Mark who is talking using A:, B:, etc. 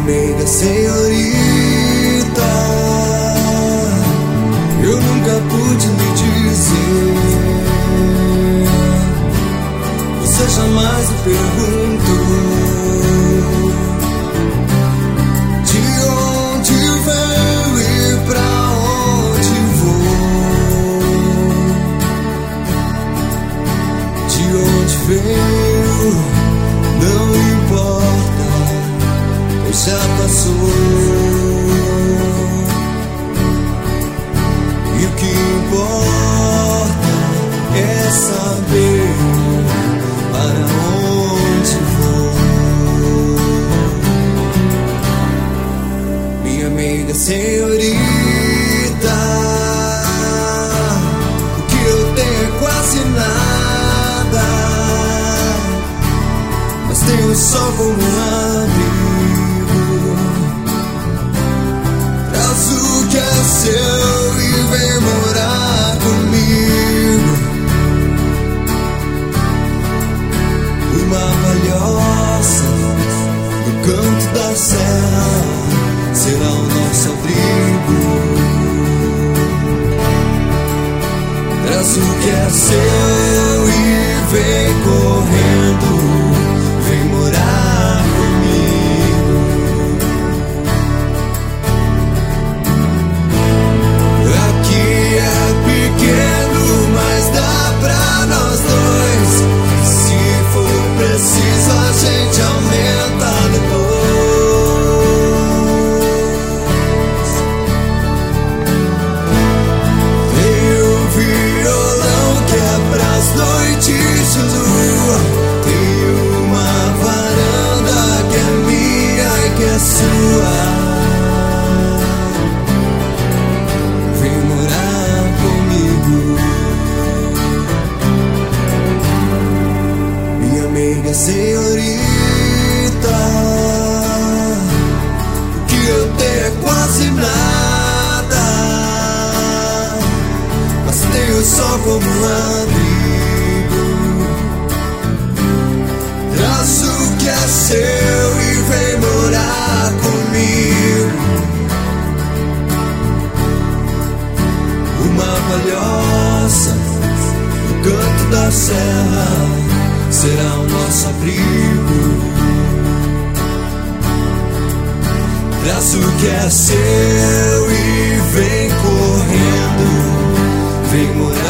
A: meiga senhorita, eu nunca pude lhe dizer. Você jamais me perguntou de onde venho e pra onde vou. De onde venho não importa, pois já passou. E o que importa é saber para onde vou. Minha amiga senhorita, o que eu tenho é quase nada, mas tenho só como um amigo. Traz o que é seu e vem morar comigo. Uma palhoça no canto da serra será o nosso abrigo. Traz o que é seu e vem correndo, vem morar comigo. Aqui é pequeno, mas dá pra nós dois. Se for preciso, a gente aumenta depois. Tem o violão que é pras noites de lua. Tem uma varanda que é minha e que é sua. Vem morar comigo. Minha amiga senhorita, o que eu tenho é quase nada, mas tenho só como um amigo. Traz o que é seu e vem morar comigo. Uma palhoça no canto da serra será o nosso abrigo. Traz o que é seu e vem correndo, vem morar.